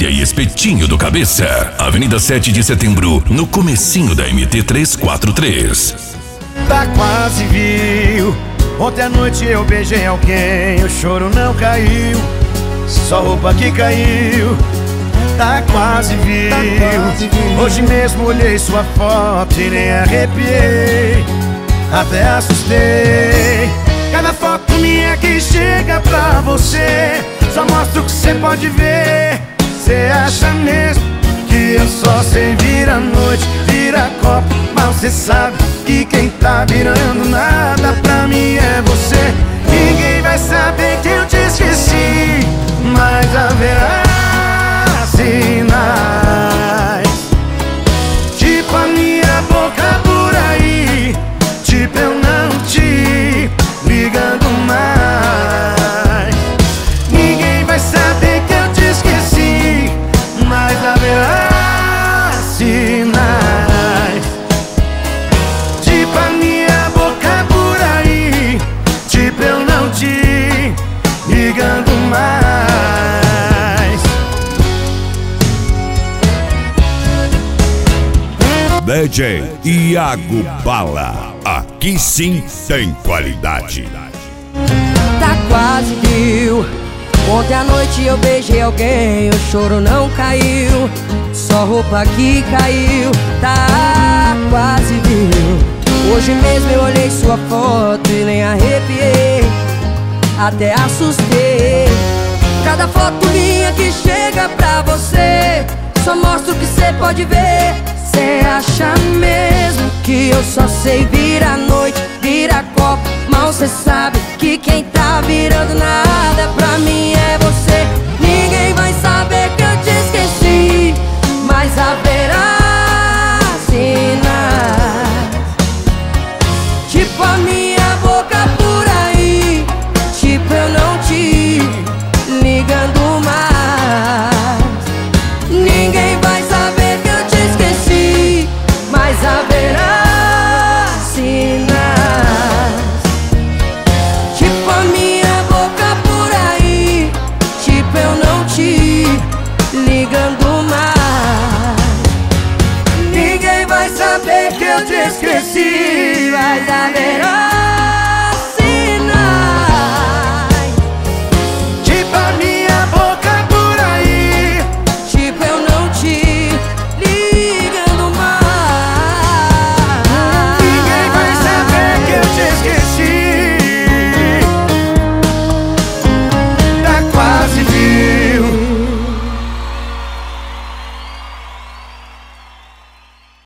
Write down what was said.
Delícia e Espetinho do Cabeça. Avenida 7 de Setembro, no comecinho da MT 343. Tá quase viu. Ontem à noite eu beijei alguém, o choro não caiu, só roupa que caiu. Tá quase viu. Hoje mesmo olhei sua foto e nem arrepiei, até assustei. Cada foto minha que chega pra você só mostra o que cê pode ver. Cê acha mesmo que eu só sei virar noite, virar copo, mas cê sabe que quem tá virando nada pra mim é você. Ninguém vai saber que eu te esqueci, mas haverá sinais, tipo a minha boca por aí, tipo eu não te ligando mais. Ninguém vai saber que eu te esqueci, mas haverá sinais, tipo a minha boca por aí, tipo eu não te ligando mais. DJ Iago Bala, aqui sim tem qualidade. Tá quase viu. Ontem à noite eu beijei alguém, o choro não caiu, só roupa que caiu. Tá quase viu. Hoje mesmo eu olhei sua foto e nem arrepiei, até assustei. Cada foto minha que chega pra você só mostra o que cê pode ver. Cê acha mesmo que eu só sei virar noite, virar copo, mal cê sabe que quem tá virando nada pra mim é você. Ninguém vai saber que eu te esqueci, mas haverá sinais, tipo a minha boca por aí, tipo eu não te ligando mais. Ninguém vai saber que eu te esqueci, mas haverá sinais, tipo a minha boca por aí, tipo eu não te ligando mais. Ninguém vai saber que eu te esqueci, mas haverá